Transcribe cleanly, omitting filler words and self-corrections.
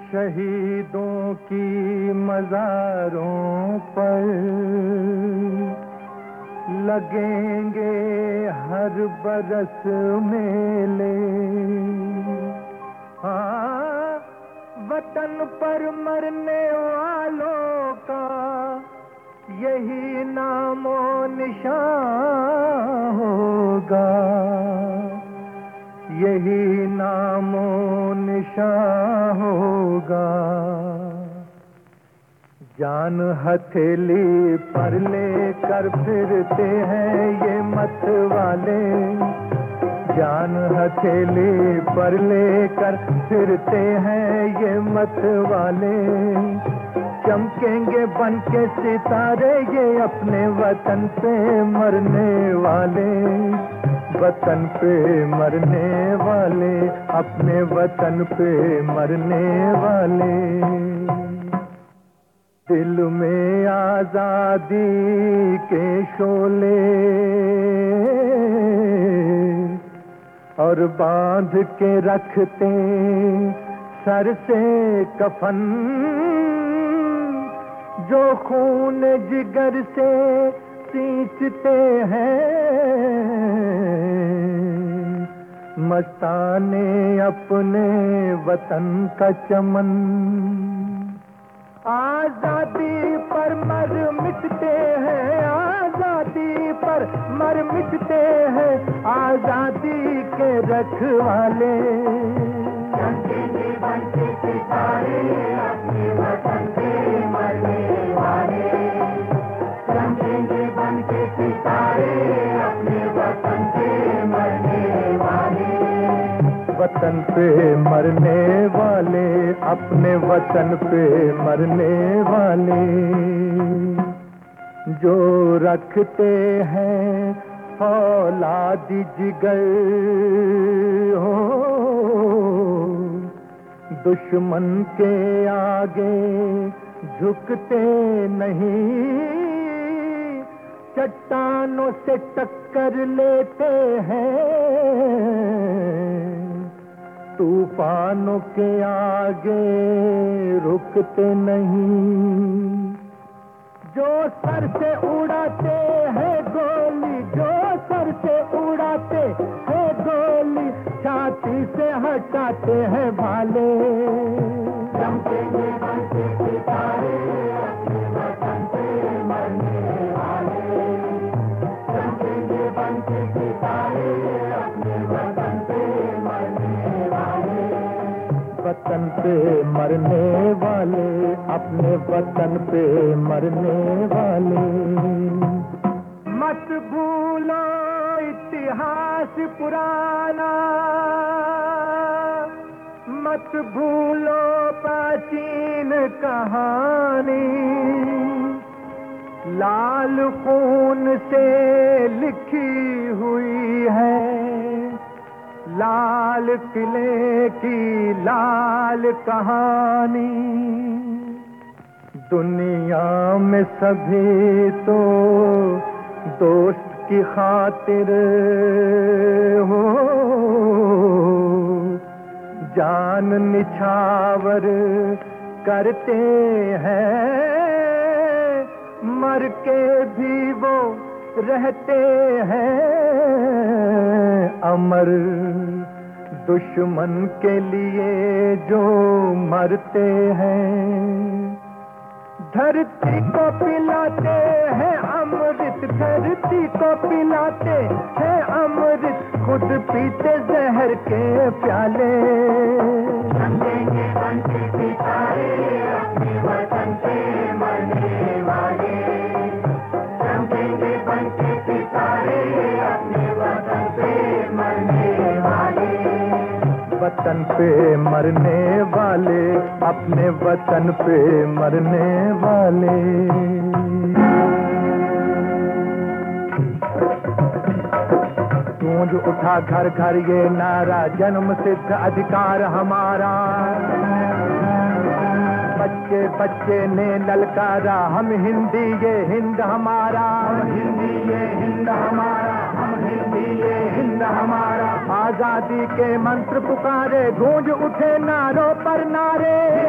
शहीदों की मज़ारों पर लगेंगे हर बरस मेले। हाँ, वतन पर मरने वालों का यही नामो निशान होगा, यही नामो निशान होगा। जान हथेली पर लेकर फिरते हैं ये मत वाले, जान हथेली पर लेकर फिरते हैं ये मत वाले। चमकेंगे बन के सितारे ये अपने वतन पे मरने वाले, वतन पे मरने वाले, अपने वतन पे मरने वाले। दिल में आजादी के शोले और बांध के रखते सर से कफन, जो खून जिगर से सींचते हैं मस्ताने अपने वतन का चमन। आजादी पर मर मिटते हैं, आजादी पर मर मिटते हैं आजादी के रखवाले। बनते सितारे अपने वतन पे मरने वाले, चमकेंगे बनके सितारे अपने वतन पे मरने वाले। वतन पे मरने वाले, अपने वतन पे मरने वाले। जो रखते हैं फौलादी जिगर हो, दुश्मन के आगे झुकते नहीं, चट्टानों से टक्कर लेते हैं, तूफानों के आगे रुकते नहीं। जो सर से उड़ाते हैं गोली, जो सर से उड़ाते हैं गोली, छाती से हटाते हैं भाले। चमकेंगे बनके सितारे अपने वतन पे मरने वाले, चमकेंगे बनके सितारे अपने वतन पे मरने वाले। वतन पे मरने वाले, अपने वतन पे मरने वाले। मत भूलो इतिहास पुराना, मत भूलो प्राचीन कहानी। लाल खून से लिखी हुई है लाल किले की लाल कहानी। दुनिया में सभी तो दोस्त की खातिर हो जान निछावर करते हैं, मर के भी वो रहते हैं अमर। दुश्मन के लिए जो मरते हैं, धरती को पिलाते हैं अमृत, धरती को पिलाते हैं अमृत, खुद पीते जहर के प्याले। चमकेंगे बनके सितारे अपने वतन पे मरने वाले, चमकेंगे बनके सितारे अपने वतन पे मरने वाले। वतन पे मरने वाले, अपने वतन पे मरने वाले। गूंज उठा घर घर ये नारा, जन्म सिद्ध अधिकार हमारा। बच्चे बच्चे ने ललकारा, हम हिंदी ये हिंद हमारा, हम हिंदी ये हिंद हमारा, हम हिंदी ये हिंद हमारा। आजादी के मंत्र पुकारे, गूंज उठे नारों पर नारे।